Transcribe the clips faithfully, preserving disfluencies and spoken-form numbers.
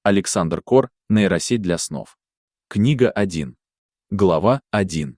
Александр Кор, нейросеть для снов. Книга один. Глава один.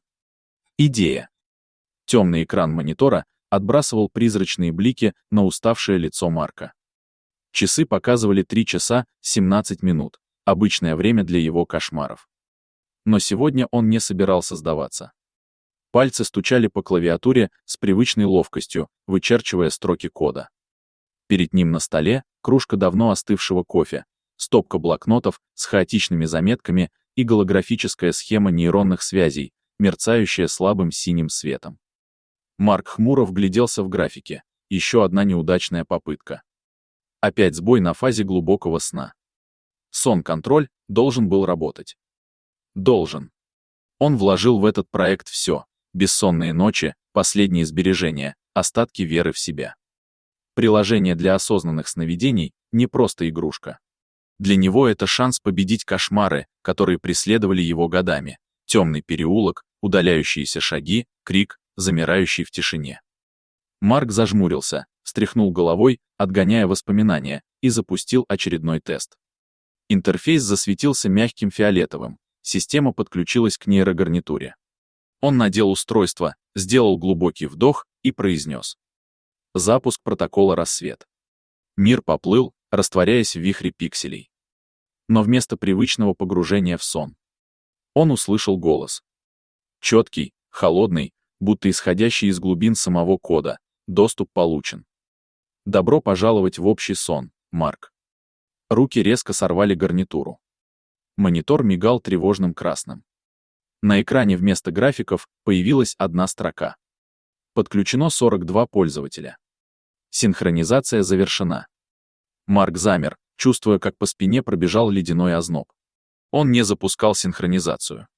Идея. Темный экран монитора отбрасывал призрачные блики на уставшее лицо Марка. Часы показывали три часа семнадцать минут, обычное время для его кошмаров. Но сегодня он не собирался сдаваться. Пальцы стучали по клавиатуре с привычной ловкостью, вычерчивая строки кода. Перед ним на столе кружка давно остывшего кофе, стопка блокнотов с хаотичными заметками и голографическая схема нейронных связей, мерцающая слабым синим светом. Марк хмуро вгляделся в графики. Еще одна неудачная попытка. Опять сбой на фазе глубокого сна. Сон-контроль должен был работать. Должен. Он вложил в этот проект все. Бессонные ночи, последние сбережения, остатки веры в себя. Приложение для осознанных сновидений — не просто игрушка. Для него это шанс победить кошмары, которые преследовали его годами. Темный переулок, удаляющиеся шаги, крик, замирающий в тишине. Марк зажмурился, встряхнул головой, отгоняя воспоминания, и запустил очередной тест. Интерфейс засветился мягким фиолетовым, система подключилась к нейрогарнитуре. Он надел устройство, сделал глубокий вдох и произнес. Запуск протокола «Рассвет». Мир поплыл, растворяясь в вихре пикселей. Но вместо привычного погружения в сон он услышал голос. Четкий, холодный, будто исходящий из глубин самого кода. Доступ получен. Добро пожаловать в общий сон, Марк. Руки резко сорвали гарнитуру. Монитор мигал тревожным красным. На экране вместо графиков появилась одна строка. Подключено сорок два пользователя. Синхронизация завершена. Марк замер, чувствуя, как по спине пробежал ледяной озноб. Он не запускал синхронизацию.